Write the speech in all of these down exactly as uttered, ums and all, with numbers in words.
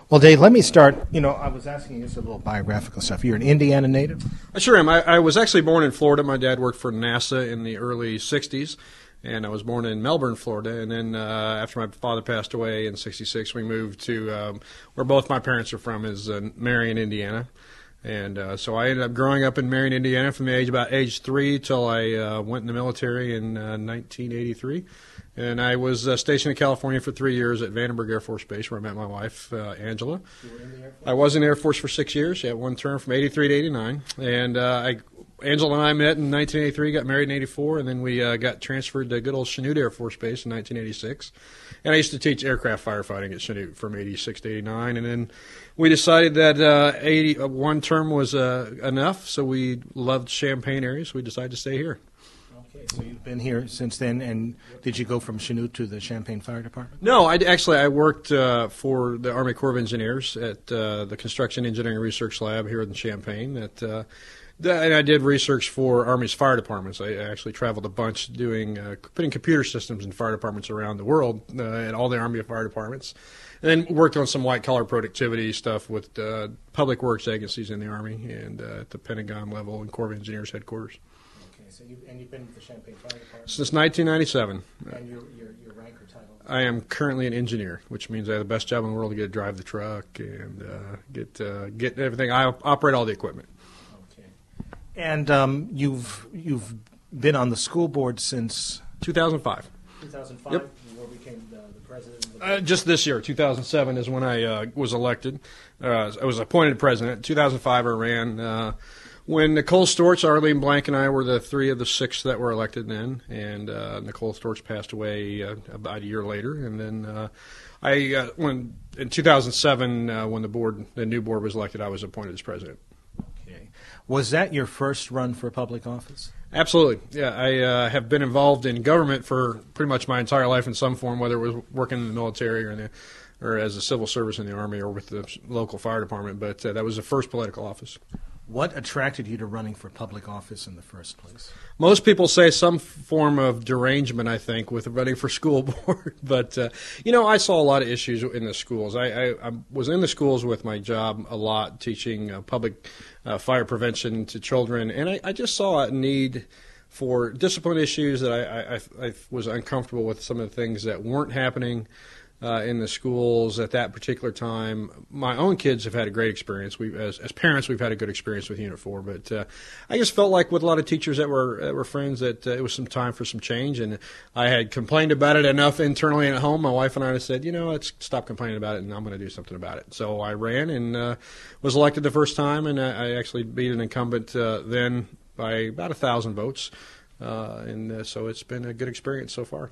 Well, Dave, let me start. You know, I was asking you just a little biographical stuff. You're an Indiana native? I sure am. I, I was actually born in Florida. My dad worked for NASA in the early sixties, and I was born in Melbourne, Florida. And then uh, after my father passed away in sixty-six, we moved to um, where both my parents are from, is uh, Marion, Indiana. And uh, so I ended up growing up in Marion, Indiana from the age about age three till I uh, went in the military in uh, nineteen eighty-three. And I was uh, stationed in California for three years at Vandenberg Air Force Base, where I met my wife, uh, Angela. You were in the Air Force? I was in the Air Force for six years, yeah, one term from eighty-three to eighty-nine. And uh, I, Angela and I met in nineteen eighty-three, got married in eighty-four, and then we uh, got transferred to good old Chanute Air Force Base in nineteen eighty-six. And I used to teach aircraft firefighting at Chanute from eighty-six to eighty-nine. And then we decided that uh, eighty, uh, one term was uh, enough, so we loved Champaign area, so we decided to stay here. Okay, so you've been here since then, and did you go from Chanute to the Champaign Fire Department? No, I actually I worked uh, for the Army Corps of Engineers at uh, the Construction Engineering Research Lab here in Champaign. That, uh, that and I did research for Army's fire departments. I actually traveled a bunch doing uh, putting computer systems in fire departments around the world uh, at all the Army fire departments, and then worked on some white collar productivity stuff with uh, public works agencies in the Army and uh, at the Pentagon level and Corps of Engineers headquarters. So you, and you've been with the Champaign Fire Department? Since nineteen ninety-seven. And your, your, your rank or title? I am currently an engineer, which means I have the best job in the world to get to drive the truck and uh, get uh, get everything. I operate all the equipment. Okay. And um, you've you've been on the school board since two thousand five. two thousand five, Yep. Where we became the, the president of the Uh, just this year, two thousand seven, is when I uh, was elected. Uh, I was appointed president. two thousand five, I ran. Uh, When Nicole Storch, Arlene Blank, and I were the three of the six that were elected then, and uh, Nicole Storch passed away uh, about a year later, and then uh, I, uh, when in two thousand seven, uh, when the board, the new board was elected, I was appointed as president. Okay. Was that your first run for public office? Absolutely, yeah. I uh, have been involved in government for pretty much my entire life in some form, whether it was working in the military or in the, or as a civil service in the Army or with the local fire department. But uh, that was the first political office. What attracted you to running for public office in the first place? Most people say some form of derangement, I think, with running for school board. But, uh, you know, I saw a lot of issues in the schools. I, I, I was in the schools with my job a lot, teaching uh, public uh, fire prevention to children, and I, I just saw a need for discipline issues that I, I, I was uncomfortable with some of the things that weren't happening Uh, in the schools at that particular time. My own kids have had a great experience. We, as, as parents, we've had a good experience with Unit four. But uh, I just felt like with a lot of teachers that were that were friends that uh, it was some time for some change. And I had complained about it enough internally and at home. My wife and I said, you know, let's stop complaining about it, and I'm going to do something about it. So I ran and uh, was elected the first time, and I, I actually beat an incumbent uh, then by about a thousand votes. Uh, and uh, so it's been a good experience so far.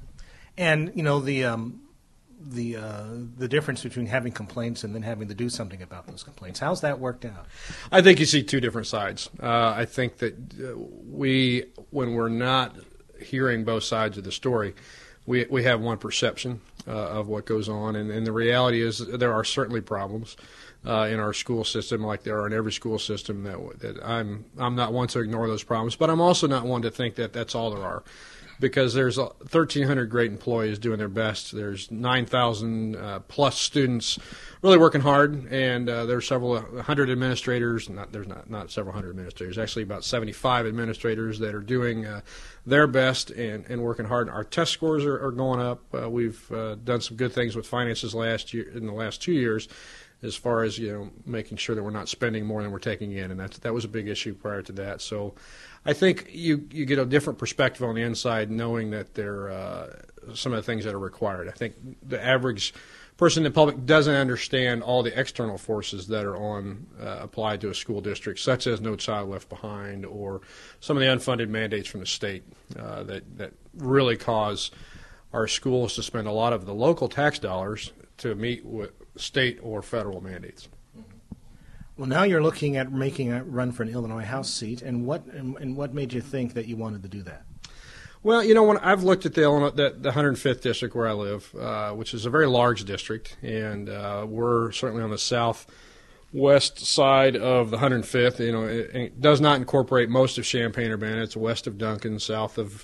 And, you know, the... Um the uh, the difference between having complaints and then having to do something about those complaints. How's that worked out? I think you see two different sides. Uh, I think that uh, we, when we're not hearing both sides of the story, we we have one perception uh, of what goes on, and, and the reality is there are certainly problems uh, in our school system, like there are in every school system. That that I'm I'm not one to ignore those problems, but I'm also not one to think that that's all there are. Because there's thirteen hundred great employees doing their best. There's nine thousand uh, plus students really working hard, and uh, there's several hundred administrators. Not, there's not, not several hundred administrators. Actually, about seventy-five administrators that are doing uh, their best and, and working hard. Our test scores are, are going up. Uh, we've uh, done some good things with finances last year in the last two years. As far as, you know, making sure that we're not spending more than we're taking in, and that that was a big issue prior to that. So, I think you you get a different perspective on the inside, knowing that there are uh, some of the things that are required. I think the average person in the public doesn't understand all the external forces that are on uh, applied to a school district, such as No Child Left Behind or some of the unfunded mandates from the state uh, that that really cause our schools to spend a lot of the local tax dollars to meet with state or federal mandates. Well, now you're looking at making a run for an Illinois House seat, and what and, and what made you think that you wanted to do that? Well, you know, when I've looked at the Illinois, the, the one hundred fifth district where I live, uh, which is a very large district, and uh, we're certainly on the southwest side of the one hundred fifth. You know, it, it does not incorporate most of Champaign-Urbana. It's west of Duncan, south of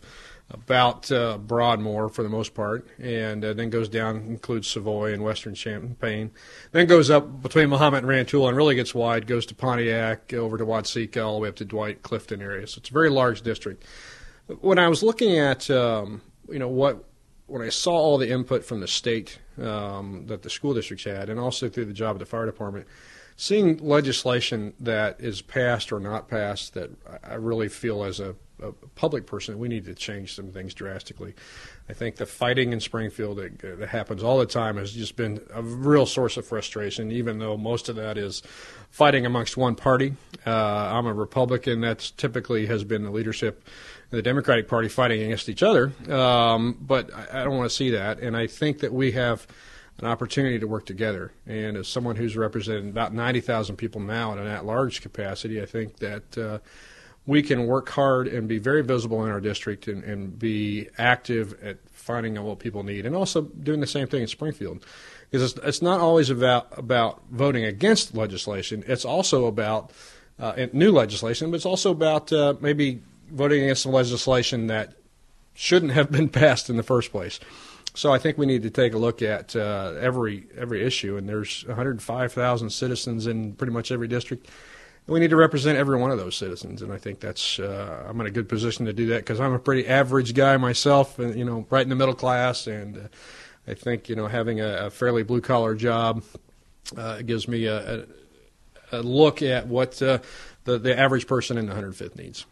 about uh, Broadmoor for the most part, and uh, then goes down, includes Savoy and Western Champaign, then goes up between Mahomet and Rantoul and really gets wide, goes to Pontiac, over to Watseka, all the way up to Dwight, Clifton area. So it's a very large district. When I was looking at, um, you know, what when I saw all the input from the state um, that the school districts had, and also through the job of the fire department, seeing legislation that is passed or not passed that I really feel as a, a public person we need to change some things drastically. I think the fighting in Springfield that, that happens all the time has just been a real source of frustration, even though most of that is fighting amongst one party. Uh, I'm a Republican. That's typically has been the leadership of the Democratic Party fighting against each other, um, but I, I don't want to see that, and I think that we have an opportunity to work together. And as someone who's represented about ninety thousand people now in an at-large capacity, I think that uh, we can work hard and be very visible in our district and, and be active at finding out what people need, and also doing the same thing in Springfield. Because it's, it's not always about, about voting against legislation. It's also about uh, new legislation, but it's also about uh, maybe voting against some legislation that shouldn't have been passed in the first place. So I think we need to take a look at uh, every every issue, and there's one hundred five thousand citizens in pretty much every district. And we need to represent every one of those citizens, and I think that's uh, I'm in a good position to do that because I'm a pretty average guy myself, and you know, right in the middle class, and uh, I think you know having a, a fairly blue collar job uh, gives me a, a, a look at what uh, the the average person in the one hundred fifth needs.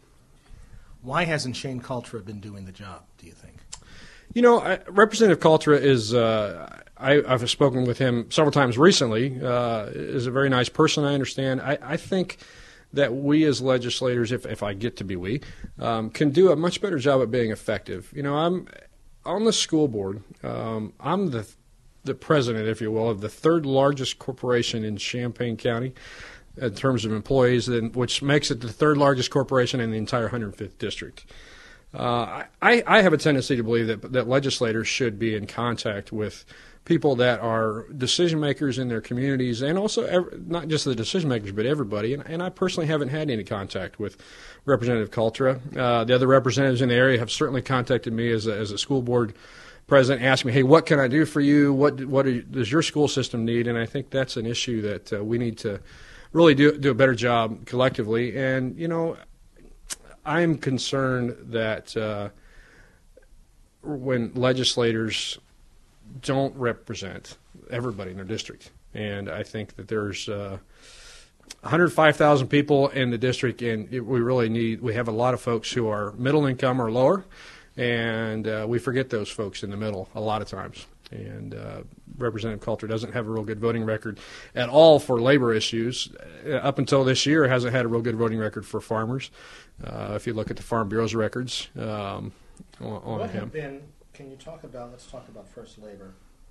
Why hasn't Shane Cultra been doing the job, do you think? You know, I, Representative Cultra is, uh, I, I've spoken with him several times recently, uh, is a very nice person, I understand. I, I think that we as legislators, if, if I get to be we, um, can do a much better job at being effective. You know, I'm on the school board. Um, I'm the, the president, if you will, of the third largest corporation in Champaign County in terms of employees, which makes it the third largest corporation in the entire one hundred fifth district. Uh, I, I have a tendency to believe that, that legislators should be in contact with people that are decision makers in their communities, and also every, not just the decision makers, but everybody. And, and I personally haven't had any contact with Representative Cultra. Uh, the other representatives in the area have certainly contacted me as a, as a school board president, asking me, "Hey, what can I do for you? What what you, does your school system need?" And I think that's an issue that uh, we need to really do do a better job collectively. And you know, I'm concerned that uh, when legislators don't represent everybody in their district, and I think that there's uh, one hundred five thousand people in the district, and it, we really need, we have a lot of folks who are middle income or lower, and uh, we forget those folks in the middle a lot of times. And uh, Representative Cultra doesn't have a real good voting record at all for labor issues. Uh, up until this year, hasn't had a real good voting record for farmers. Uh, if you look at the Farm Bureau's records um, on, on what him. Have been, can you talk about, let's talk about first labor.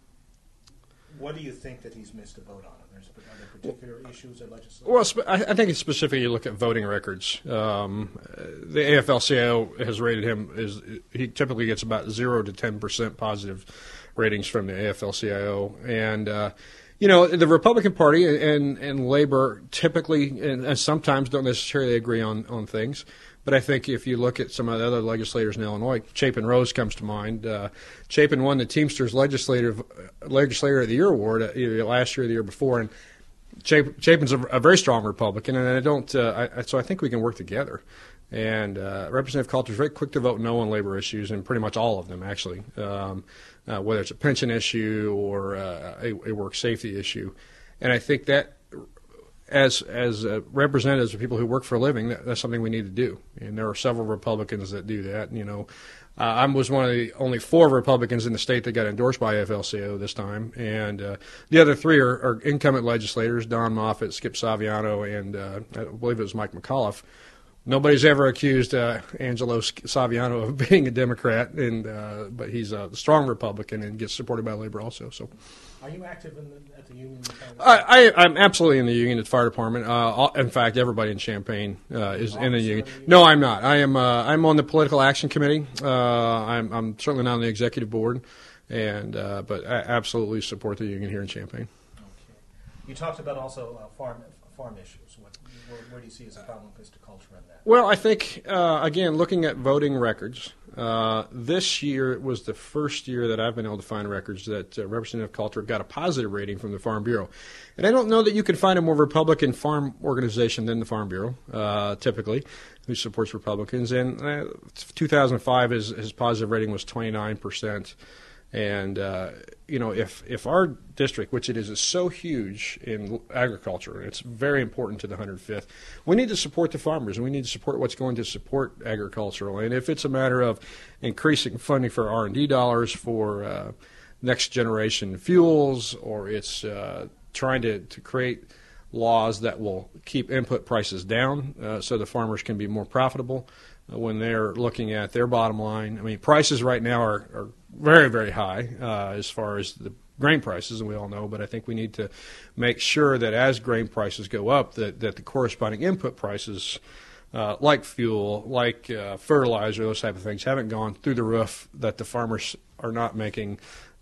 What do you think that he's missed a vote on? Are there particular issues or legislation? Well, spe- I, I think it's specific. You look at voting records. Um, the A F L C I O has rated him as he typically gets about zero to ten percent positive ratings from the A F L C I O, and uh, you know the Republican Party and and Labor typically and, and sometimes don't necessarily agree on on things. But I think if you look at some of the other legislators in Illinois, Chapin Rose comes to mind. Uh, Chapin won the Teamsters Legislative Legislator of the Year award either last year or the year before, and Chap- Chapin's a, a very strong Republican, and I don't. Uh, I, so I think we can work together. And uh, Representative Cultra is very quick to vote no on labor issues, and pretty much all of them actually, um, uh, whether it's a pension issue or uh, a, a work safety issue. And I think that. As as uh, representatives of people who work for a living, that, that's something we need to do. And there are several Republicans that do that. You know, uh, I was one of the only four Republicans in the state that got endorsed by A F L C I O this time, and uh, the other three are, are incumbent legislators: Don Moffitt, Skip Saviano, and uh, I believe it was Mike McAuliffe. Nobody's ever accused uh, Angelo Saviano of being a Democrat, and uh, but he's a strong Republican and gets supported by labor also. So. Are you active in the, at the union? I, I, I'm absolutely in the union at the fire department. Uh, in fact, everybody in Champaign uh, is in the union. No, I'm not. I am. Uh, I'm on the political action committee. Uh, I'm, I'm certainly not on the executive board, and uh, but I absolutely support the union here in Champaign. Okay. You talked about also uh, farm farm issues. What, where, where do you see as a problem with pisciculture in that? Well, I think, uh, again, looking at voting records, uh, this year was the first year that I've been able to find records that uh, Representative Coulter got a positive rating from the Farm Bureau. And I don't know that you can find a more Republican farm organization than the Farm Bureau, uh, typically, who supports Republicans. And uh, two thousand five, his, his positive rating was twenty-nine percent. And, uh, you know, if, if our district, which it is, is so huge in agriculture, and it's very important to the one hundred fifth, we need to support the farmers, and we need to support what's going to support agricultural. And if it's a matter of increasing funding for R and D dollars for uh, next generation fuels, or it's uh, trying to, to create laws that will keep input prices down uh, so the farmers can be more profitable uh, when they're looking at their bottom line. I mean, prices right now are, are very, very high uh, as far as the grain prices, and we all know, but I think we need to make sure that as grain prices go up, that, that the corresponding input prices, uh, like fuel, like uh, fertilizer, those type of things, haven't gone through the roof, that the farmers are not making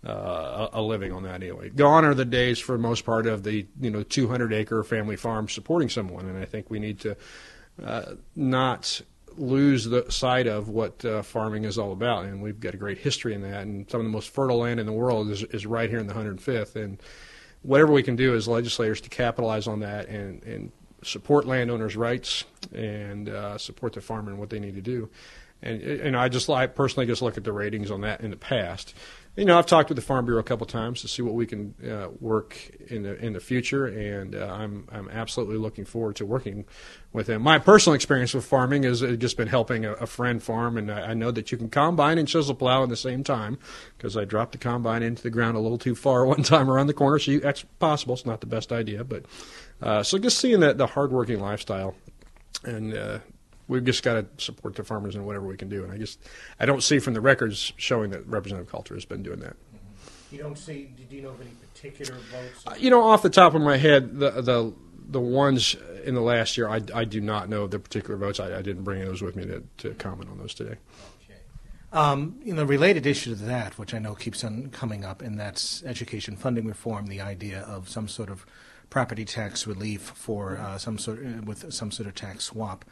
uh, a, a living on that anyway. Gone are the days, for the most part, of the you know two hundred acre family farm supporting someone, and I think we need to uh, not lose the sight of what uh, farming is all about, and we've got a great history in that, and some of the most fertile land in the world is, is right here in the one hundred fifth, and whatever we can do as legislators to capitalize on that and, and support landowners' rights and uh, support the farmer and what they need to do. And, and I just I personally just look at the ratings on that in the past. You know, I've talked with the Farm Bureau a couple times to see what we can uh, work in the in the future, and uh, I'm I'm absolutely looking forward to working with them. My personal experience with farming has just been helping a, a friend farm, and I, I know that you can combine and chisel plow at the same time, because I dropped the combine into the ground a little too far one time around the corner. So you, that's possible. It's not the best idea, but uh, so just seeing that the hardworking lifestyle, and uh, we've just got to support the farmers in whatever we can do. And I just, I don't see from the records showing that Representative Coulter has been doing that. Mm-hmm. You don't see, do you know of any particular votes? Uh, you know, off the top of my head, the the the ones in the last year, I, I do not know the particular votes. I, I didn't bring those with me to, to comment on those today. Okay. Um, you know, related issue to that, which I know keeps on coming up, and that's education funding reform, the idea of some sort of property tax relief for uh, some sort uh, with some sort of tax swap.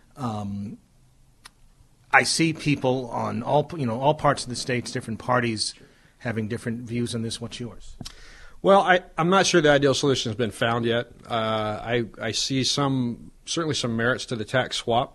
Um, I see people on all you know all parts of the states, different parties, having different views on this. What's yours? Well, I, I'm not sure the ideal solution has been found yet. Uh, I I see some certainly some merits to the tax swap.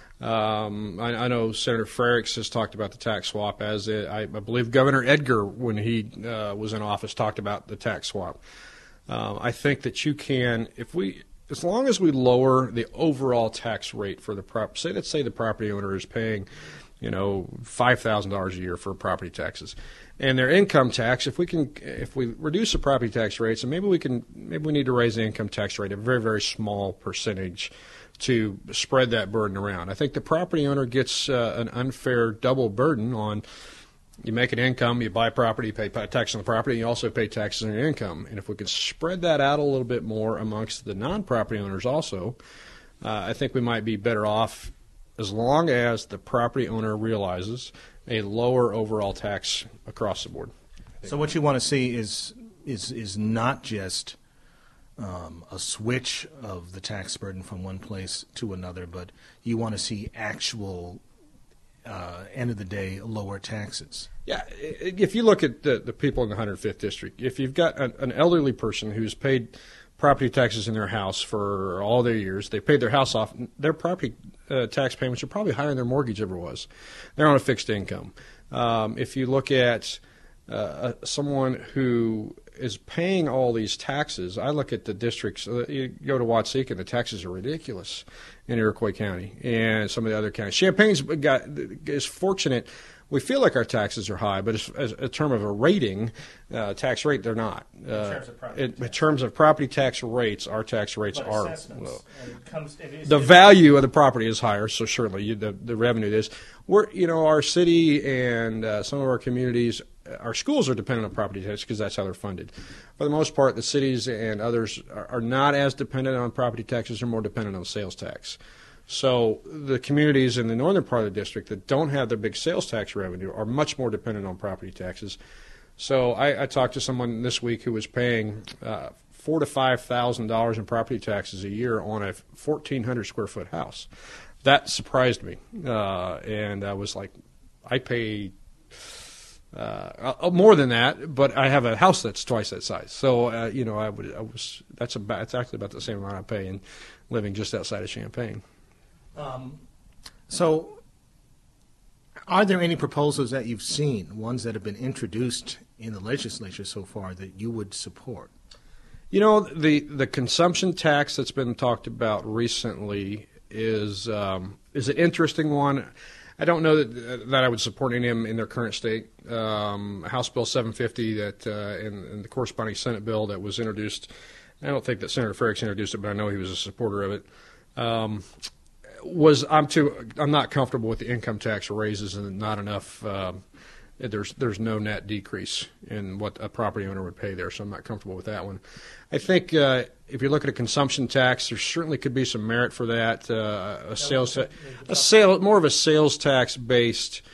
Um, I, I know Senator Frerichs has talked about the tax swap, as it, I, I believe Governor Edgar, when he uh, was in office, talked about the tax swap. Um, I think that you can, if we. As long as we lower the overall tax rate for the prop, say let's say the property owner is paying, you know, five thousand dollars a year for property taxes, and their income tax, if we can, if we reduce the property tax rates, and maybe we can, maybe we need to raise the income tax rate a very very small percentage to spread that burden around. I think the property owner gets uh, an unfair double burden on. You make an income, you buy property, you pay tax on the property, you also pay taxes on your income. And if we could spread that out a little bit more amongst the non-property owners also, uh, I think we might be better off, as long as the property owner realizes a lower overall tax across the board. So what you want to see is is is not just um, a switch of the tax burden from one place to another, but you want to see actual Uh, end of the day, lower taxes. Yeah, if you look at the, the people in the one hundred fifth district, if you've got an, an elderly person who's paid property taxes in their house for all their years, they paid their house off, their property uh, tax payments are probably higher than their mortgage ever was. They're on a fixed income. Um, if you look at uh, someone who is paying all these taxes, I look at the districts, uh, you go to Watseka, the taxes are ridiculous in Iroquois County and some of the other counties. Champaign's got, is fortunate. We feel like our taxes are high, but as, as a term of a rating, uh, tax rate, they're not. Uh, in, terms of property in, tax. in terms of property tax rates, our tax rates but are low. It comes, it is, the value of the property is higher, so certainly you, the, the revenue is. We're, you know, our city and uh, some of our communities, our schools are dependent on property tax because that's how they're funded. For the most part, the cities and others are, are not as dependent on property taxes; they're more dependent on sales tax. So the communities in the northern part of the district that don't have their big sales tax revenue are much more dependent on property taxes. So I, I talked to someone this week who was paying uh, four to five thousand dollars in property taxes a year on a fourteen hundred square foot house. That surprised me, uh, and I was like, I pay uh, more than that, but I have a house that's twice that size. So uh, you know, I would, I was that's about it's actually about the same amount I pay in living just outside of Champaign. Um, so, are there any proposals that you've seen, ones that have been introduced in the legislature so far, that you would support? You know, the the consumption tax that's been talked about recently is um, is an interesting one. I don't know that that I would support any of them in their current state. Um, House Bill seven fifty that uh, and, and the corresponding Senate bill that was introduced. I don't think that Senator Frerichs introduced it, but I know he was a supporter of it. Um, was I'm too I'm not comfortable with the income tax raises and not enough. Um, there's there's no net decrease in what a property owner would pay there, so I'm not comfortable with that one. I think uh, if you look at a consumption tax, there certainly could be some merit for that. Uh, a sales ta- a sale more of a sales tax based,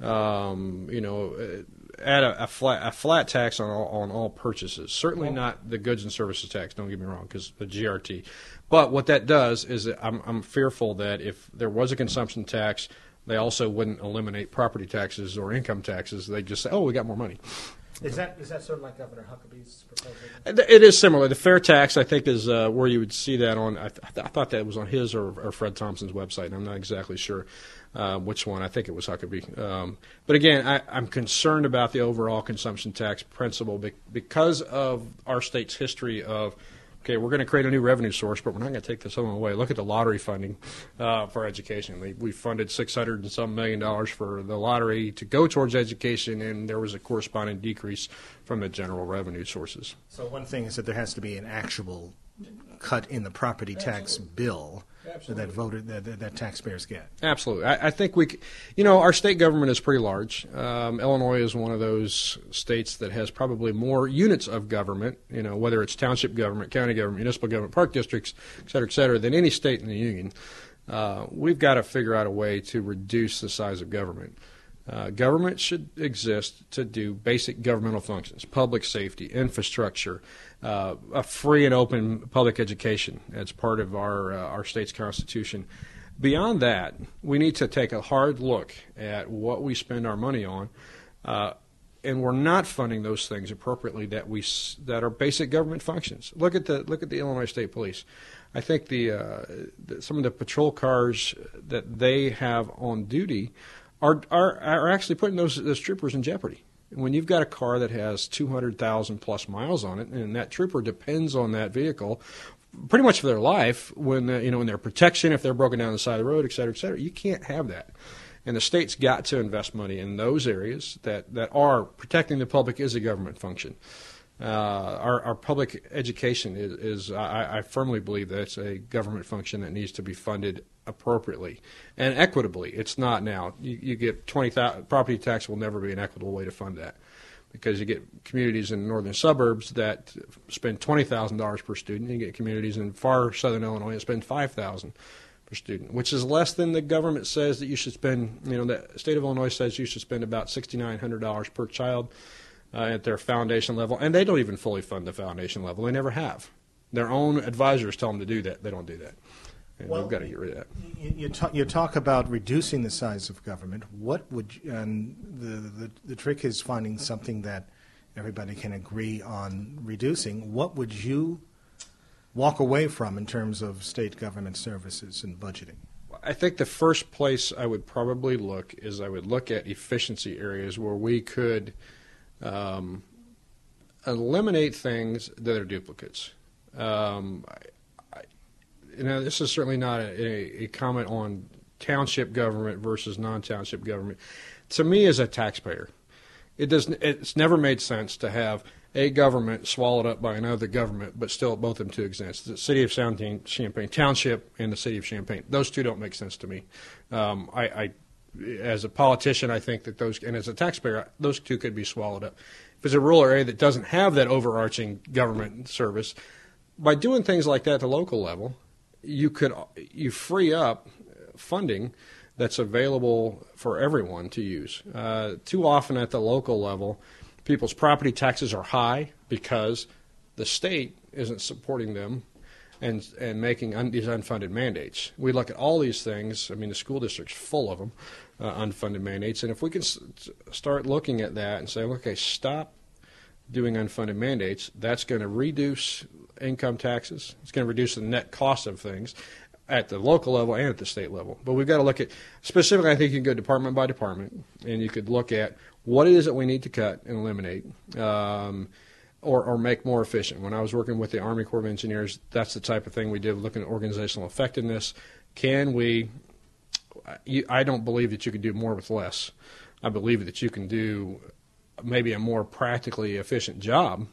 um, you know, add a, a flat a flat tax on all, on all purchases. Certainly not the goods and services tax. Don't get me wrong, because the G R T. But what that does is that I'm, I'm fearful that if there was a consumption tax, they also wouldn't eliminate property taxes or income taxes. They just say, "Oh, we got more money." Is that is that sort of like Governor Huckabee's proposal? It is similar. The fair tax, I think, is uh, where you would see that on. I, th- I thought that was on his or, or Fred Thompson's website. I'm not exactly sure uh, which one. I think it was Huckabee. Um, but again, I, I'm concerned about the overall consumption tax principle be- because of our state's history of. Okay, we're going to create a new revenue source, but we're not going to take this one away. Look at the lottery funding uh, for education. We, we funded six hundred and some million dollars for the lottery to go towards education, and there was a corresponding decrease from the general revenue sources. So one thing is that there has to be an actual cut in the property tax Absolutely. bill Absolutely. that voted that, that, that taxpayers get. Absolutely. I, I think we, c- you know, our state government is pretty large. Um, Illinois is one of those states that has probably more units of government, you know, whether it's township government, county government, municipal government, park districts, et cetera, et cetera, than any state in the union. Uh, we've got to figure out a way to reduce the size of government. Uh, government should exist to do basic governmental functions, public safety, infrastructure, uh, a free and open public education as part of our uh, our state's constitution. Beyond that, we need to take a hard look at what we spend our money on, uh, and we're not funding those things appropriately that we s- that are basic government functions. Look at the look at the Illinois State Police. I think the, uh, the some of the patrol cars that they have on duty. Are, are are actually putting those those troopers in jeopardy. When you've got a car that has two hundred thousand plus miles on it, and that trooper depends on that vehicle pretty much for their life, when uh, you know in their protection, if they're broken down the side of the road, et cetera, et cetera, you can't have that. And the state's got to invest money in those areas that, that are protecting the public is a government function. Uh, our, our public education is, is I, I firmly believe that it's a government function that needs to be funded appropriately and equitably. It's not now. You, you get twenty thousand property tax will never be an equitable way to fund that, because you get communities in northern suburbs that spend twenty thousand dollars per student. You get communities in far southern Illinois that spend five thousand dollars per student, which is less than the government says that you should spend. You know, the state of Illinois says you should spend about six thousand nine hundred dollars per child uh, at their foundation level, and they don't even fully fund the foundation level. They never have. Their own advisors tell them to do that. They don't do that. And Well, we've got to get rid of that. You, you, talk, you talk about reducing the size of government. What would you, and the, the the trick is finding something that everybody can agree on reducing. What would you walk away from in terms of state government services and budgeting? I think the first place I would probably look is I would look at efficiency areas where we could um, eliminate things that are duplicates. Um, I, I, you know, this is certainly not a, a comment on township government versus non-township government. To me, as a taxpayer, it doesn't. It's never made sense to have a government swallowed up by another government, but still both of them to exist. The city of Champaign, Champaign Township and the city of Champaign. Those two don't make sense to me. Um, I, I, as a politician, I think that those, and as a taxpayer, those two could be swallowed up. If it's a rural area that doesn't have that overarching government service, by doing things like that at the local level, you could you free up funding that's available for everyone to use. Uh, too often at the local level, people's property taxes are high because the state isn't supporting them and and making un, these unfunded mandates. We look at all these things. I mean, the school district's full of them, uh, unfunded mandates. And if we can s- start looking at that and say, okay, stop doing unfunded mandates, that's going to reduce income taxes. It's going to reduce the net cost of things at the local level and at the state level. But we've got to look at, specifically, I think you can go department by department, and you could look at what it is that we need to cut and eliminate, um, or, or make more efficient. When I was working with the Army Corps of Engineers, that's the type of thing we did, looking at organizational effectiveness. Can we, you, I don't believe that you can do more with less. I believe that you can do maybe a more practically efficient job,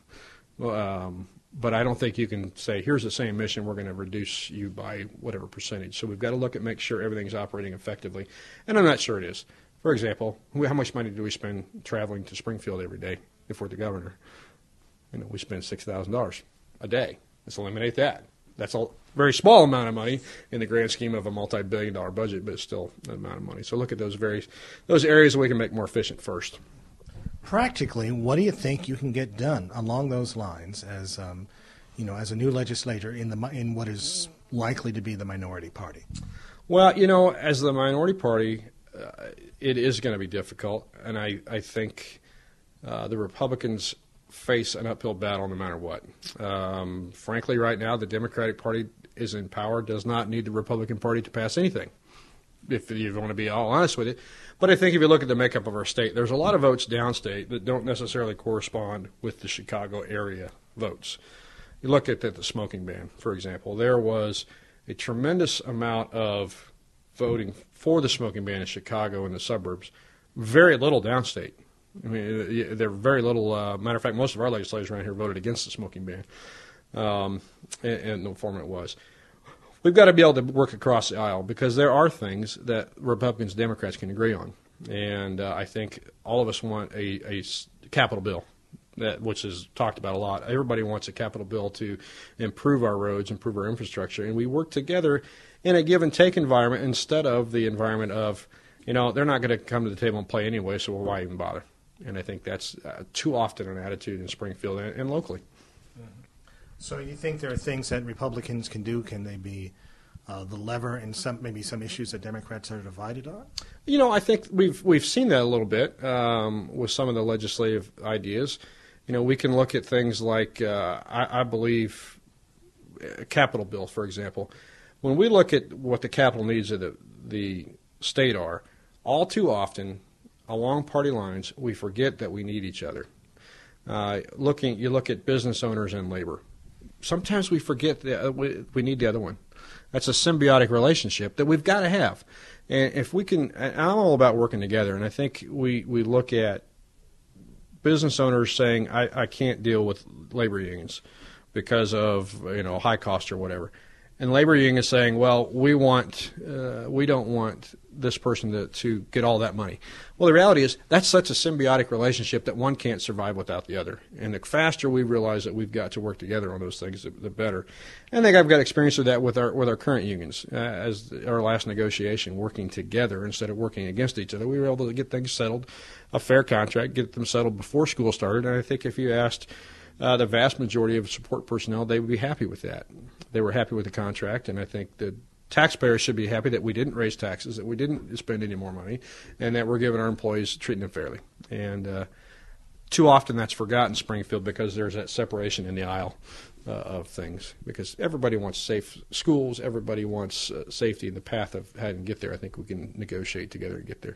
um, but I don't think you can say, here's the same mission, we're going to reduce you by whatever percentage. So we've got to look at make sure everything's operating effectively, and I'm not sure it is. For example, how much money do we spend traveling to Springfield every day if we're the governor? You know, we spend six thousand dollars a day. Let's eliminate that. That's a very small amount of money in the grand scheme of a multi-billion dollar budget, but it's still an amount of money. So look at those various those areas that we can make more efficient first. Practically, what do you think you can get done along those lines as, um, you know, as a new legislator in the mi- in what is likely to be the minority party? Well, you know, as the minority party, uh, it is going to be difficult, and I, I think uh, the Republicans face an uphill battle no matter what. Um, frankly, right now, the Democratic Party is in power, does not need the Republican Party to pass anything, if you want to be all honest with it. But I think if you look at the makeup of our state, there's a lot of votes downstate that don't necessarily correspond with the Chicago area votes. You look at the, the smoking ban, for example. There was a tremendous amount of voting for the smoking ban in Chicago and the suburbs, very little downstate. I mean, there very little. Uh, matter of fact, most of our legislators around here voted against the smoking ban, um, and, and no form it was. We've got to be able to work across the aisle because there are things that Republicans and Democrats can agree on. And uh, I think all of us want a, a capital bill, that, which is talked about a lot. Everybody wants a capital bill to improve our roads, improve our infrastructure. And we work together in a give and take environment instead of the environment of, you know, they're not going to come to the table and play anyway, so why even bother? And I think that's uh, too often an attitude in Springfield and, and locally. So you think there are things that Republicans can do? Can they be uh, the lever in some maybe some issues that Democrats are divided on? You know, I think we've we've seen that a little bit um, with some of the legislative ideas. You know, we can look at things like uh, I, I believe a capital bill, for example. When we look at what the capital needs of the the state are, all too often along party lines we forget that we need each other. Uh, looking, you look at business owners and labor. Sometimes we forget that uh, we, we need the other one. That's a symbiotic relationship that we've got to have. And if we can, and I'm all about working together, and I think we, we look at business owners saying, I, I can't deal with labor unions because of, you know, high cost or whatever. And labor union is saying, well, we want, uh, we don't want this person to, to get all that money. Well, the reality is that's such a symbiotic relationship that one can't survive without the other. And the faster we realize that we've got to work together on those things, the, the better. And I think I've got experience with that with our with our current unions. Uh, as our last negotiation, working together instead of working against each other, we were able to get things settled, a fair contract, get them settled before school started. And I think if you asked Uh, the vast majority of support personnel, they would be happy with that. They were happy with the contract, and I think the taxpayers should be happy that we didn't raise taxes, that we didn't spend any more money, and that we're giving our employees, treating them fairly. And uh, too often that's forgotten in Springfield because there's that separation in the aisle uh, of things. Because everybody wants safe schools, everybody wants uh, safety, and the path of how to get there. I think we can negotiate together and get there.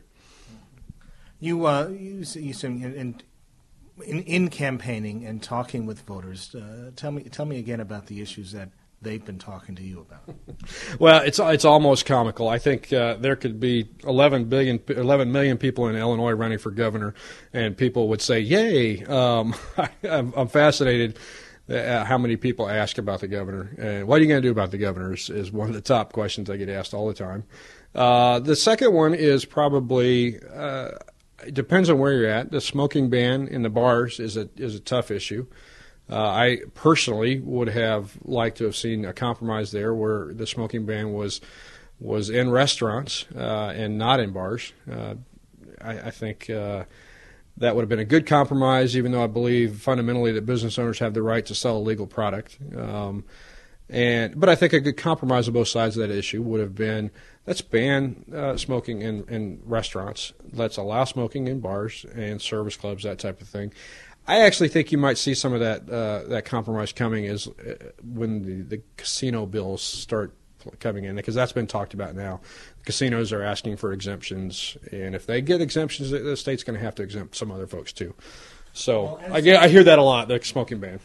You, uh, you, you said, and In, in campaigning and talking with voters, uh, tell me tell me again about the issues that they've been talking to you about. Well, it's it's almost comical. I think uh, there could be eleven billion, eleven million people in Illinois running for governor, and people would say, "Yay!" Um, I, I'm, I'm fascinated at how many people ask about the governor. And what are you going to do about the governor is, is one of the top questions I get asked all the time. Uh, the second one is probably. Uh, It depends on where you're at. The smoking ban in the bars is a is a tough issue. Uh, I personally would have liked to have seen a compromise there, where the smoking ban was was in restaurants uh, and not in bars. Uh, I, I think uh, That would have been a good compromise, even though I believe fundamentally that business owners have the right to sell a legal product. Um, and but I think a good compromise on both sides of that issue would have been, let's ban uh, smoking in, in restaurants. Let's allow smoking in bars and service clubs, that type of thing. I actually think you might see some of that uh, that compromise coming as uh, when the, the casino bills start coming in, because that's been talked about now. Casinos are asking for exemptions, and if they get exemptions, the state's going to have to exempt some other folks too. So well, I, get, I hear that a lot, the smoking ban.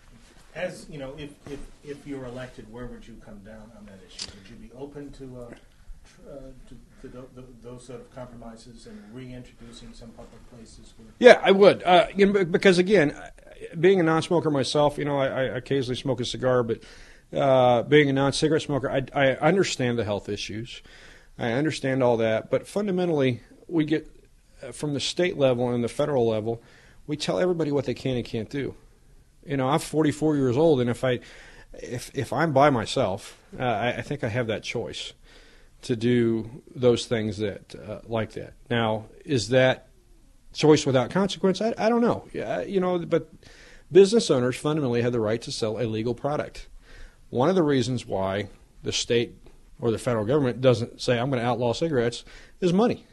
As you know, if, if if you're elected, where would you come down on that issue? Would you be open to uh, tr- uh, to, to th- th- those sort of compromises and reintroducing some public places? Where Yeah, I would. Uh, you know, because again, being a non-smoker myself, you know, I, I occasionally smoke a cigar, but uh, being a non-cigarette smoker, I, I understand the health issues. I understand all that, but fundamentally, we get uh, from the state level and the federal level, we tell everybody what they can and can't do. You know, I'm forty-four years old, and if I, if if I'm by myself, uh, I, I think I have that choice to do those things that uh, like that. Now, is that choice without consequence? I, I don't know. Yeah, you know, but business owners fundamentally have the right to sell a legal product. One of the reasons why the state or the federal government doesn't say, I'm going to outlaw cigarettes, is money.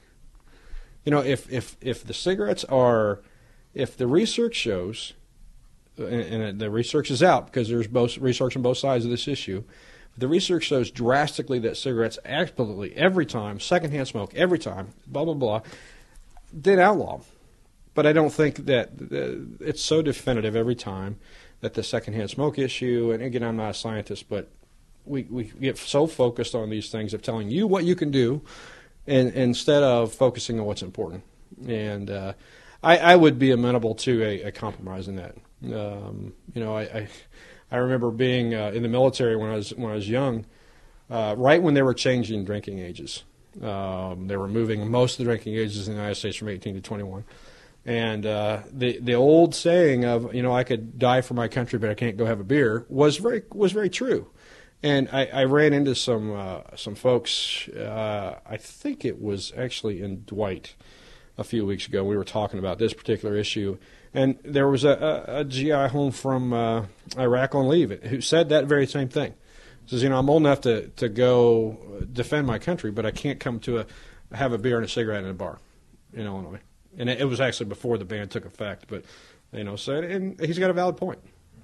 You know, if, if, if the cigarettes are, if the research shows, and, and the research is out because there's both research on both sides of this issue, the research shows drastically that cigarettes absolutely every time, secondhand smoke every time, blah, blah, blah, then outlaw them. But I don't think that it's so definitive every time that the secondhand smoke issue, and again, I'm not a scientist, but we, we get so focused on these things of telling you what you can do and, instead of focusing on what's important. And uh, I, I would be amenable to a, a compromise in that. Um, you know, I, I, I remember being uh, in the military when I was when I was young, uh, right when they were changing drinking ages. Um, they were moving most of the drinking ages in the United States from eighteen to twenty-one. And uh, the the old saying of, you know, I could die for my country, but I can't go have a beer was very was very true. And I, I ran into some uh, some folks. Uh, I think it was actually in Dwight a few weeks ago. We were talking about this particular issue, and there was a, a, a G I home from uh, Iraq on leave who said that very same thing. He says, you know, I'm old enough to, to go defend my country, but I can't come to a have a beer and a cigarette in a bar in Illinois. And it, it was actually before the ban took effect, but you know, so and he's got a valid point.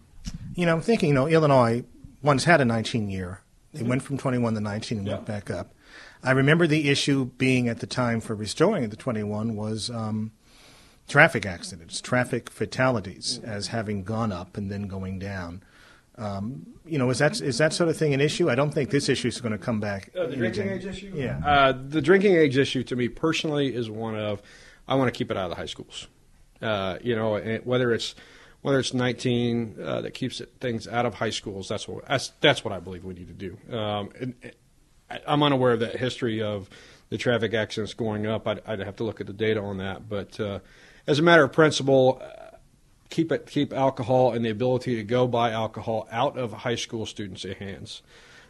You know, I'm thinking, you know, Illinois once had a nineteen year. They mm-hmm. went from twenty-one to nineteen and yeah. went back up. I remember the issue being at the time for restoring the twenty-one was um, traffic accidents, traffic fatalities, mm-hmm. as having gone up and then going down. Um, you know, is that is that sort of thing an issue? I don't think this issue is going to come back. Uh, the drinking age issue? Yeah. Uh, the drinking age issue, to me personally, is one of, I want to keep it out of the high schools. Uh, you know, whether it's whether it's nineteen uh, that keeps it, things out of high schools, that's what that's, that's what I believe we need to do. Um, and, and I'm unaware of that history of the traffic accidents going up. I'd, I'd have to look at the data on that. But uh, as a matter of principle, uh, keep it keep alcohol and the ability to go buy alcohol out of high school students' hands,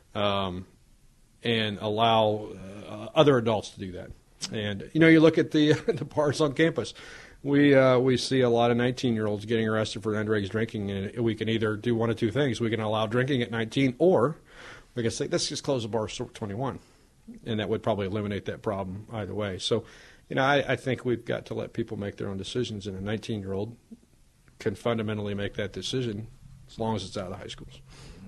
um, and allow uh, other adults to do that. And you know, you look at the the bars on campus. We uh, we see a lot of nineteen-year-olds getting arrested for underage drinking, and we can either do one of two things: we can allow drinking at nineteen, or we can say let's just close the bar at twenty-one, and that would probably eliminate that problem either way. So, you know, I, I think we've got to let people make their own decisions, and a nineteen-year-old can fundamentally make that decision as long as it's out of the high schools.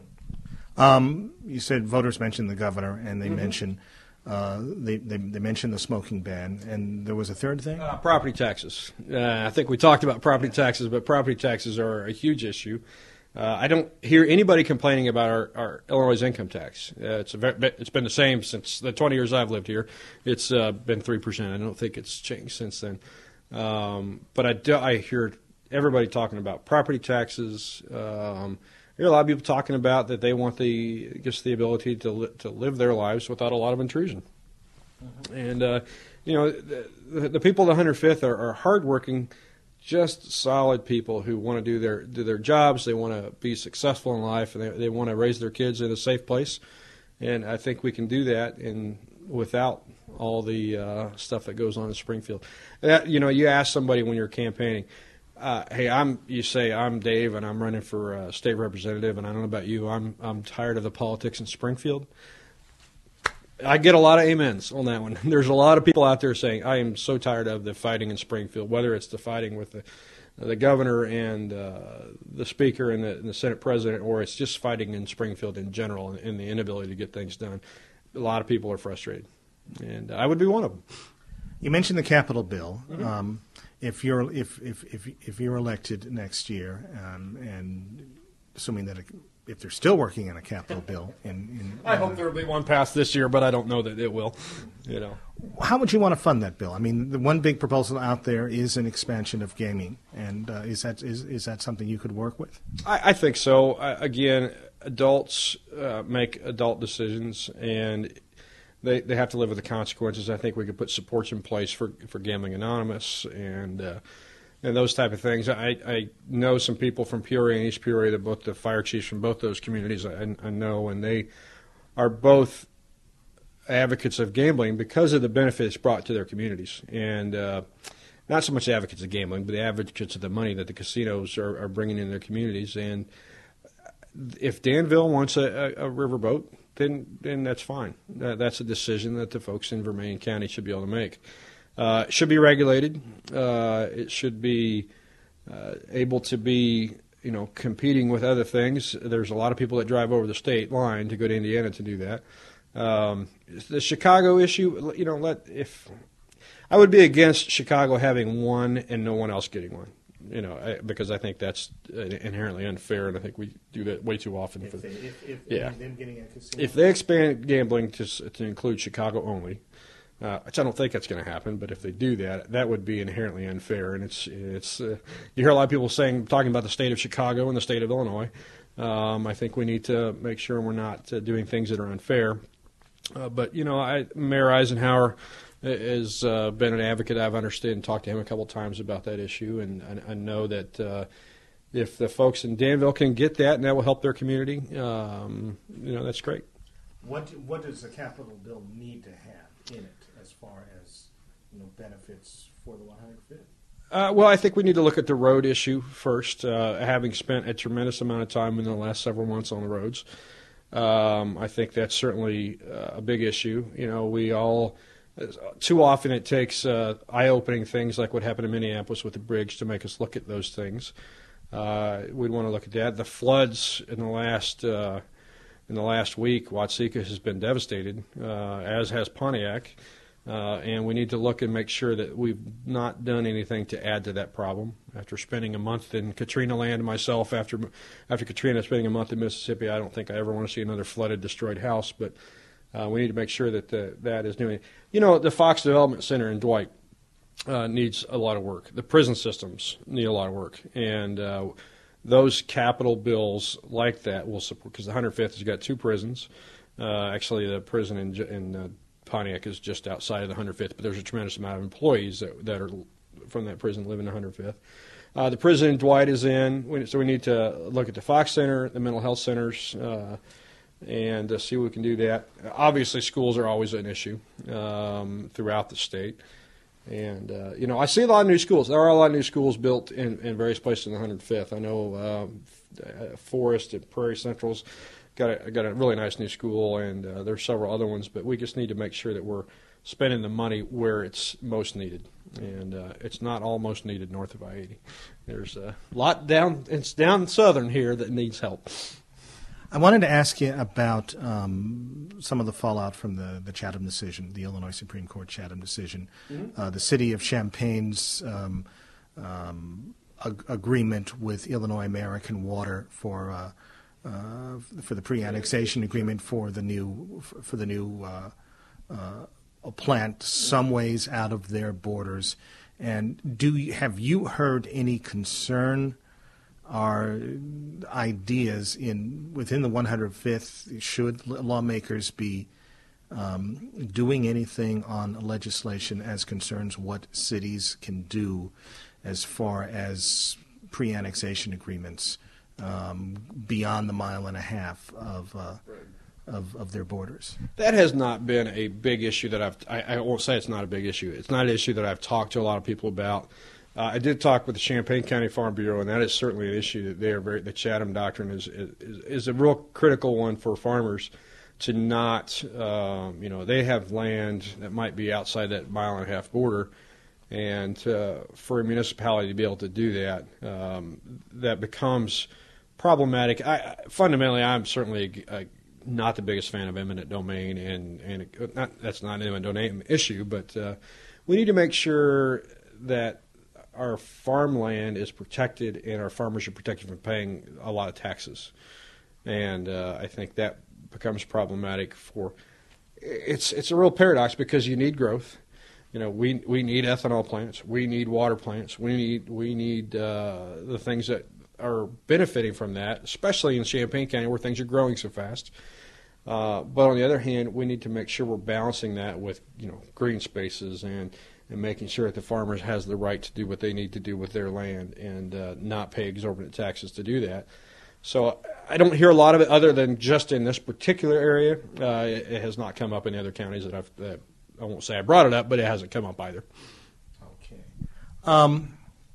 Um, you said voters mentioned the governor, and they mm-hmm. mentioned. Uh, they, they they mentioned the smoking ban, and there was a third thing? Uh, property taxes. Uh, I think we talked about property taxes, but property taxes are a huge issue. Uh, I don't hear anybody complaining about our, our Illinois income tax. Uh, it's a very, it's been the same since the twenty years I've lived here. It's uh, been three percent. I don't think it's changed since then. Um, but I, do, I hear everybody talking about property taxes. Um, I hear a lot of people talking about that they want the just the ability to li- to live their lives without a lot of intrusion. Mm-hmm. And uh, you know, the, the people at one hundred fifth are, are hardworking, just solid people who want to do their do their jobs. They want to be successful in life, and they they want to raise their kids in a safe place. And I think we can do that. And without all the uh, stuff that goes on in Springfield. That, you know, you ask somebody when you're campaigning, uh, hey, I'm. You say I'm Dave, and I'm running for uh, state representative, and I don't know about you. I'm I'm tired of the politics in Springfield. I get a lot of amens on that one. There's a lot of people out there saying, I am so tired of the fighting in Springfield, whether it's the fighting with the the governor and uh, the speaker and the, and the Senate president, or it's just fighting in Springfield in general and, and the inability to get things done. A lot of people are frustrated, and I would be one of them. You mentioned the capital bill. Mm-hmm. Um, if you're if, if if if you're elected next year, um, and assuming that it, if they're still working on a capital bill, in, in I uh, hope there will be one passed this year, but I don't know that it will. You know, how would you want to fund that bill? I mean, the one big proposal out there is an expansion of gaming, and uh, is that is is that something you could work with? I, I think so. I, again, adults uh, make adult decisions, and they they have to live with the consequences. I think we could put supports in place for for Gambling Anonymous and. Uh, And those type of things. I, I know some people from Peoria and East Peoria, that both the fire chiefs from both those communities I, I know, and they are both advocates of gambling because of the benefits brought to their communities. And uh, not so much advocates of gambling, but the advocates of the money that the casinos are, are bringing in their communities. And if Danville wants a, a, a riverboat, then then that's fine. That, that's a decision that the folks in Vermilion County should be able to make. Uh, it should be regulated. Uh, it should be uh, able to be, you know, competing with other things. There's a lot of people that drive over the state line to go to Indiana to do that. Um, the Chicago issue, you know, let if I would be against Chicago having one and no one else getting one, you know, I, because I think that's inherently unfair, and I think we do that way too often. If for they, if, if, yeah, them getting a casino. If they expand gambling to to include Chicago only. Uh, which I don't think that's going to happen, but if they do that, that would be inherently unfair. And it's it's uh, you hear a lot of people saying, talking about the state of Chicago and the state of Illinois. Um, I think we need to make sure we're not uh, doing things that are unfair. Uh, but you know, I, Mayor Eisenhower has uh, been an advocate. I've understood and talked to him a couple of times about that issue, and I, I know that uh, if the folks in Danville can get that, and that will help their community, um, you know, that's great. What what does the capital bill need to have in it, as far as, you know, benefits for the one hundred fifth? Uh, well, I think we need to look at the road issue first. Uh, having spent a tremendous amount of time in the last several months on the roads, um, I think that's certainly uh, a big issue. You know, we all too often it takes uh, eye-opening things like what happened in Minneapolis with the bridge to make us look at those things. Uh, we'd want to look at that. The floods in the last. Uh, In the last week, Watseka has been devastated, uh, as has Pontiac, uh, and we need to look and make sure that we've not done anything to add to that problem. After spending a month in Katrina land myself, after after Katrina, spending a month in Mississippi, I don't think I ever want to see another flooded, destroyed house, but uh, we need to make sure that the, that is doing it. You know, the Fox Development Center in Dwight uh, needs a lot of work. The prison systems need a lot of work, and uh, those capital bills like that will support, because the one hundred fifth has got two prisons. Uh, actually, the prison in, in uh, Pontiac is just outside of the one hundred fifth, but there's a tremendous amount of employees that, that are from that prison live in the one hundred fifth. Uh, the prison in Dwight is in, so we need to look at the Fox Center, the mental health centers, uh, and uh, see what we can do that. Obviously, schools are always an issue um, throughout the state. And, uh, you know, I see a lot of new schools. There are a lot of new schools built in, in various places in the one hundred fifth. I know um, Forest and Prairie Central's got a, got a really nice new school, and uh, there's several other ones. But we just need to make sure that we're spending the money where it's most needed. And uh, it's not all most needed north of I eighty. There's a lot down, it's down southern here that needs help. I wanted to ask you about um, some of the fallout from the, the Chatham decision, the Illinois Supreme Court Chatham decision. Mm-hmm. Uh, the city of Champaign's um, um, ag- agreement with Illinois American Water for uh, uh, for the pre-annexation agreement for the new for, for the new uh, uh, plant some ways out of their borders. And do you, have you heard any concern? Are ideas in within the one hundred fifth, should lawmakers be um, doing anything on legislation as concerns what cities can do as far as pre-annexation agreements um, beyond the mile and a half of uh, of, of their borders? That has not been a big issue that I've, I, I won't say it's not a big issue. It's not an issue that I've talked to a lot of people about. Uh, I did talk with the Champaign County Farm Bureau, and that is certainly an issue that they are very, the Chatham Doctrine is, is, is a real critical one for farmers to not, um, you know, they have land that might be outside that mile and a half border, and uh, for a municipality to be able to do that, um, that becomes problematic. I, fundamentally, I'm certainly a, a, not the biggest fan of eminent domain, and, and it, not, that's not an eminent domain issue, but uh, we need to make sure that our farmland is protected and our farmers are protected from paying a lot of taxes. And uh, I think that becomes problematic for it's it's a real paradox because you need growth. You know, we we need ethanol plants, we need water plants, we need we need uh, the things that are benefiting from that, especially in Champaign County where things are growing so fast. Uh, but on the other hand, we need to make sure we're balancing that with, you know, green spaces and and making sure that the farmers has the right to do what they need to do with their land and uh, not pay exorbitant taxes to do that. So I don't hear a lot of it other than just in this particular area. Uh, it, it has not come up in the other counties that I've, that I won't say I brought it up, but it hasn't come up either. Okay. Um,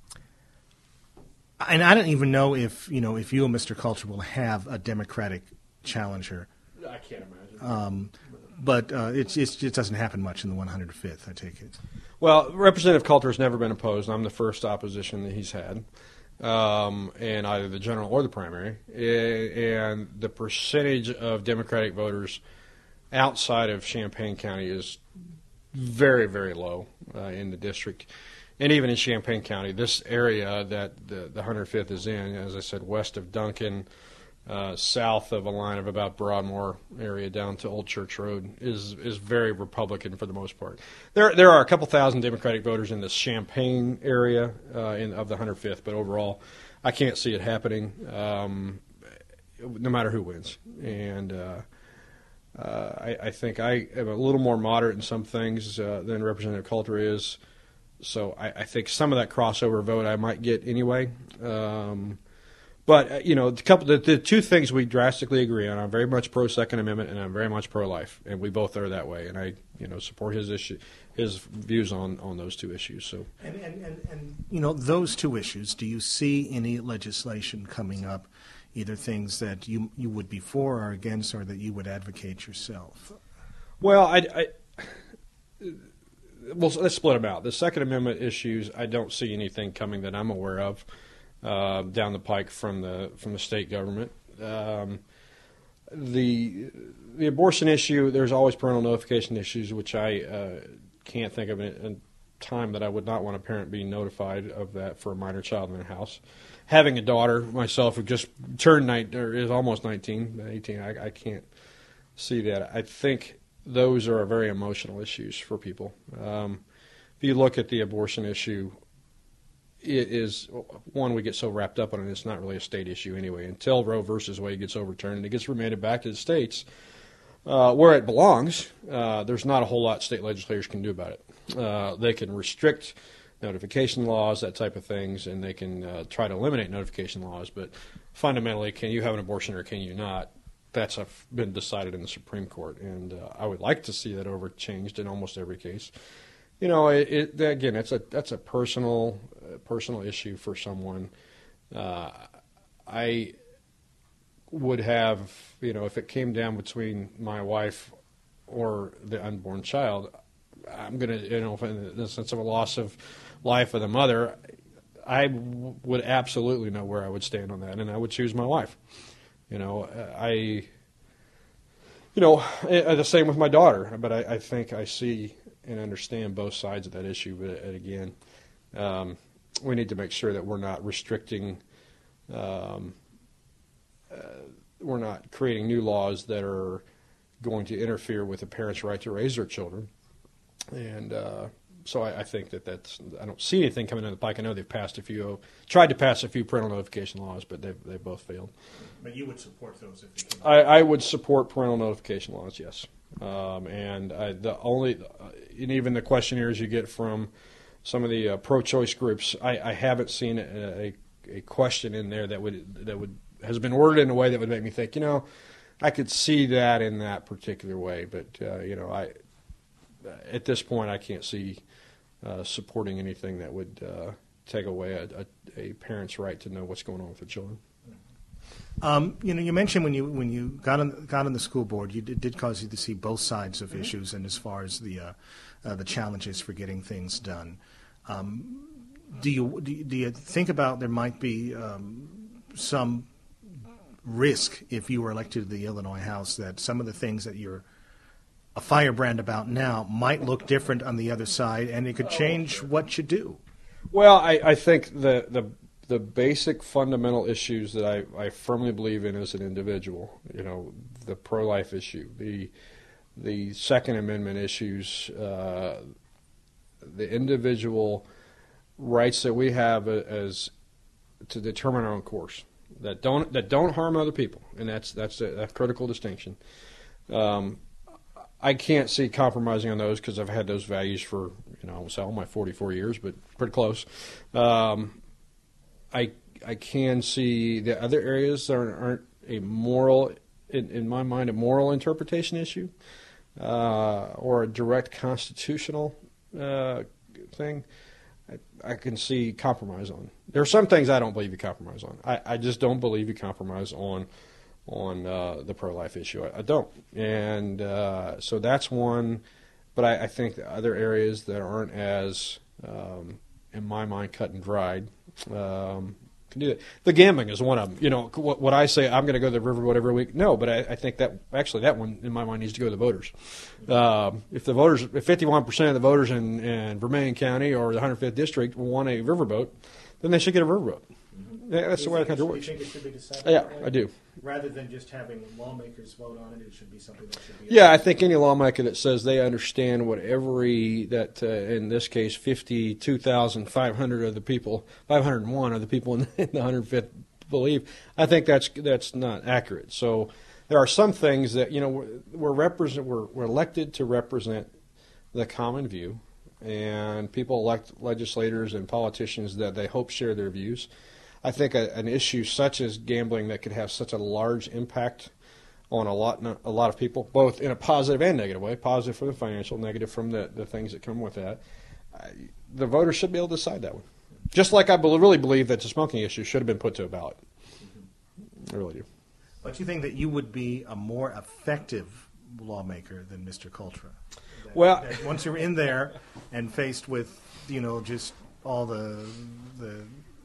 and I don't even know if, you know, if you and Mister Coulter will have a Democratic challenger. I can't imagine. Um, but uh, it's, it's, it doesn't happen much in the one hundred fifth, I take it. Well, Representative Coulter has never been opposed. I'm the first opposition that he's had, um, in either the general or the primary. And the percentage of Democratic voters outside of Champaign County is very, very low uh, in the district. And even in Champaign County, this area that the, the one hundred fifth is in, as I said, west of Duncan, Uh, south of a line of about Broadmoor area down to Old Church Road is is very Republican for the most part. There there are a couple thousand Democratic voters in the Champaign area uh, in, of the one hundred fifth, but overall, I can't see it happening um, no matter who wins. And uh, uh, I, I think I am a little more moderate in some things uh, than Representative Coulter is, so I, I think some of that crossover vote I might get anyway. Um, But, uh, you know, the, couple, the, the two things we drastically agree on, I'm very much pro-Second Amendment and I'm very much pro-life, and we both are that way. And I, you know, support his issue, his views on, on those two issues. So, and, and, and, and, you know, those two issues, do you see any legislation coming up, either things that you, you would be for or against or that you would advocate yourself? Well, I, I well, let's split them out. The Second Amendment issues, I don't see anything coming that I'm aware of. Uh, down the pike from the from the state government. Um, the the abortion issue, there's always parental notification issues, which I uh, can't think of a time that I would not want a parent be notified of that for a minor child in their house. Having a daughter myself who just turned nine, or is almost nineteen, eighteen, I, I can't see that. I think those are very emotional issues for people. Um, if you look at the abortion issue, it is one we get so wrapped up on it. It's not really a state issue anyway. Until Roe versus Wade gets overturned and it gets remanded back to the states uh, where it belongs, uh, there's not a whole lot state legislators can do about it. Uh, they can restrict notification laws, that type of things, and they can uh, try to eliminate notification laws. But fundamentally, can you have an abortion or can you not? That's uh, been decided in the Supreme Court, and uh, I would like to see that over changed in almost every case. You know, it, it, again, that's a that's a personal uh, personal issue for someone. Uh, I would have, you know, if it came down between my wife or the unborn child, I'm going to, you know, in the sense of a loss of life of the mother, I w- would absolutely know where I would stand on that, and I would choose my wife. You know, I, you know, the same with my daughter, but I, I think I see and understand both sides of that issue. But again, um, we need to make sure that we're not restricting, um, uh, we're not creating new laws that are going to interfere with a parent's right to raise their children. And uh, so I, I think that that's, I don't see anything coming down the pike. I know they've passed a few, tried to pass a few parental notification laws, but they've, they've both failed. But you would support those if they came I, I would support parental notification laws, yes. Um, and I, the only, uh, and even the questionnaires you get from some of the uh, pro-choice groups, I, I haven't seen a, a, a question in there that would that would has been worded in a way that would make me think, you know, I could see that in that particular way, but uh, you know, I at this point I can't see uh, supporting anything that would uh, take away a, a, a parent's right to know what's going on with their children. Um, you know, you mentioned when you when you got on got on the school board, you did, did cause you to see both sides of issues, and as far as the uh, uh, the challenges for getting things done. Um, do you do you, do you think about there might be um, some risk if you were elected to the Illinois House that some of the things that you're a firebrand about now might look different on the other side, and it could change what you do? Well, I, I think the, the the basic fundamental issues that I, I firmly believe in as an individual, you know, the pro-life issue, the the Second Amendment issues, uh, the individual rights that we have as to determine our own course, that don't that don't harm other people, and that's that's a, a critical distinction. Um, I can't see compromising on those because I've had those values for, you know, I won't say all my forty-four years, but pretty close. Um, I I can see the other areas that aren't, aren't a moral, in, in my mind, a moral interpretation issue uh, or a direct constitutional uh, thing. I, I can see compromise on. There are some things I don't believe you compromise on. I, I just don't believe you compromise on on uh, the pro-life issue. I, I don't. And uh, so that's one. But I, I think the other areas that aren't as, um, in my mind, cut and dried, um, can do that. The gambling is one of them. You know, what, what I say, I'm going to go to the riverboat every week. No, but I, I think that, actually, that one, in my mind, needs to go to the voters. Um, if the voters, if fifty-one percent of the voters in, in Vermilion County or the one hundred fifth District want a riverboat, then they should get a riverboat. Yeah, that's the way the country works. Do you think it should be decided Yeah, that way? I do. Rather than just having lawmakers vote on it, it should be something that should be. Yeah, I think any lawmaker that says they understand what every, that uh, in this case, fifty-two thousand five hundred of the people, five hundred one of the people in the one hundred fifth believe, I think that's that's not accurate. So there are some things that, you know, we're, we're, represent, we're, we're elected to represent the common view, and people elect legislators and politicians that they hope share their views. I think a, an issue such as gambling that could have such a large impact on a lot a lot of people, both in a positive and negative way, positive from the financial, negative from the, the things that come with that, I, the voters should be able to decide that one. Just like I be- really believe that the smoking issue should have been put to a ballot. Mm-hmm. I really do. But you think that you would be a more effective lawmaker than Mister Coltra? That, Well, that once you're in there and faced with, you know, just all the the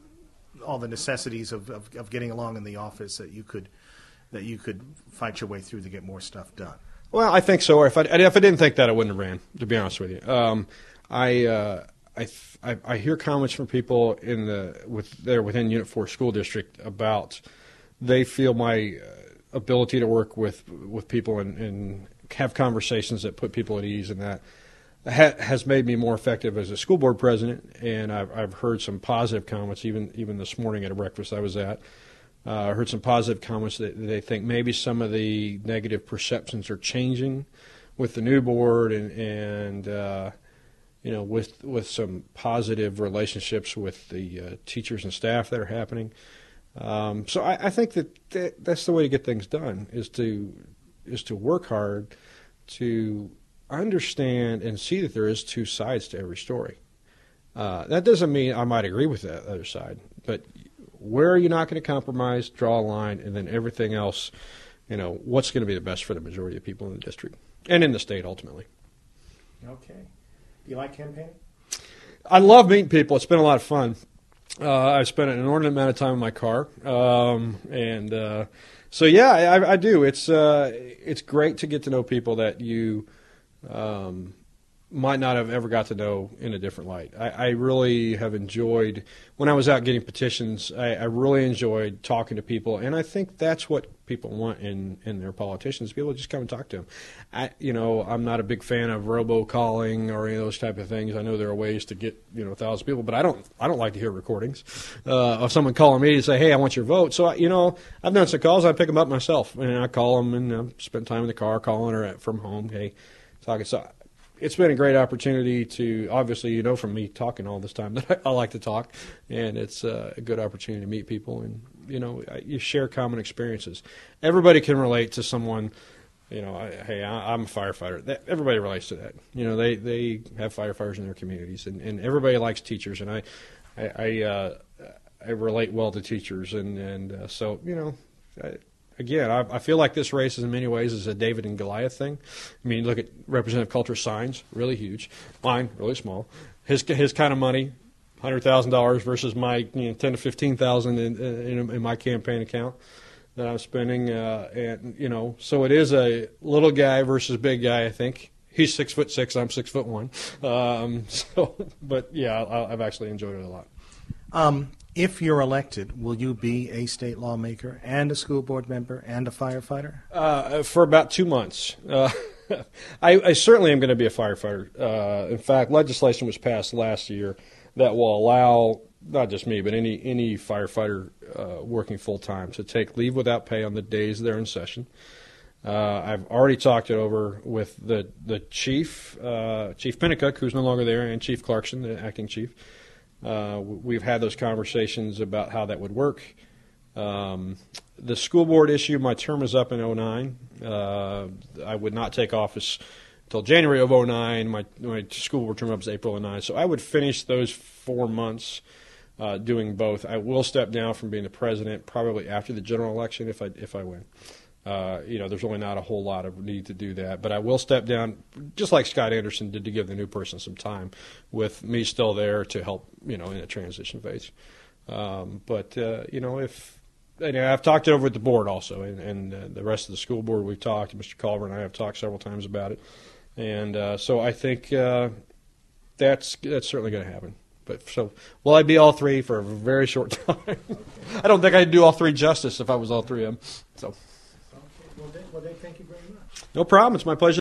all the necessities of, of, of getting along in the office, that you could that you could fight your way through to get more stuff done. Well, I think so. Or if I if I didn't think that, I wouldn't have ran. To be honest with you, um, I, uh, I I I hear comments from people in the with there within Unit Four School District about they feel my uh, ability to work with with people and, and have conversations that put people at ease, and that ha- has made me more effective as a school board president. And I've I've heard some positive comments even even this morning at a breakfast I was at. Uh, I heard some positive comments that they think maybe some of the negative perceptions are changing with the new board, and, and uh, you know, with with some positive relationships with the uh, teachers and staff that are happening. Um, so I, I think that, that that's the way to get things done, is to is to work hard to understand and see that there is two sides to every story. Uh, that doesn't mean I might agree with that other side, but where are you not going to compromise, draw a line, and then everything else, you know, what's going to be the best for the majority of people in the district and in the state ultimately. Okay. Do you like campaigning? I love meeting people. It's been a lot of fun. Uh, I've spent an inordinate amount of time in my car, um, and uh, so yeah, I, I do. It's uh, it's great to get to know people that you um, might not have ever got to know in a different light. I, I really have enjoyed, when I was out getting petitions, I, I really enjoyed talking to people, and I think that's what people want in, in their politicians, people just come and talk to them. I, you know, I'm not a big fan of robocalling or any of those type of things. I know there are ways to get, you know, a thousand people, but I don't I don't like to hear recordings uh, of someone calling me to say, hey, I want your vote. So, you know, I've done some calls. I pick them up myself, and I call them, and uh, spend time in the car calling or at, from home, hey, talking. So it's been a great opportunity to, obviously, you know from me talking all this time that I, I like to talk, and it's uh, a good opportunity to meet people. And you know, you share common experiences. Everybody can relate to someone. You know, I, hey, I, I'm a firefighter. That, everybody relates to that. You know, they, they have firefighters in their communities, and, and everybody likes teachers. And I, I, I, uh, I relate well to teachers, and and uh, so you know, I, again, I, I feel like this race, in many ways, is a David and Goliath thing. I mean, look at Representative Coulter's signs, really huge. Mine, really small. His his kind of money, hundred thousand dollars versus my you know, ten to fifteen thousand in, in in my campaign account that I'm spending, uh, and you know, so it is a little guy versus big guy. I think he's six foot six, I'm six foot one. Um, so, but yeah, I, I've actually enjoyed it a lot. Um, if you're elected, will you be a state lawmaker and a school board member and a firefighter? Uh, for about two months. Uh, I, I certainly am going to be a firefighter. Uh, in fact, legislation was passed last year that will allow not just me, but any any firefighter uh, working full time to take leave without pay on the days they're in session. Uh, I've already talked it over with the the chief, uh, Chief Pinnacook, who's no longer there, and Chief Clarkson, the acting chief. Uh, we've had those conversations about how that would work. Um, the school board issue, my term is up in oh nine. Uh, I would not take office until January of oh nine. My, my school board term up is April of oh nine. So I would finish those four months uh, doing both. I will step down from being the president probably after the general election if I if I win. Uh, you know, there's really not a whole lot of need to do that. But I will step down, just like Scott Anderson did, to give the new person some time, with me still there to help, you know, in a transition phase. Um, but, uh, you know, if and I've talked it over with the board also, and, and uh, the rest of the school board we've talked. Mister Culver and I have talked several times about it. And uh, so I think uh, that's that's certainly going to happen. But so will I be all three for a very short time? I don't think I'd do all three justice if I was all three of them. So. Well, Dave, well, Dave, thank you very much. No problem. It's my pleasure.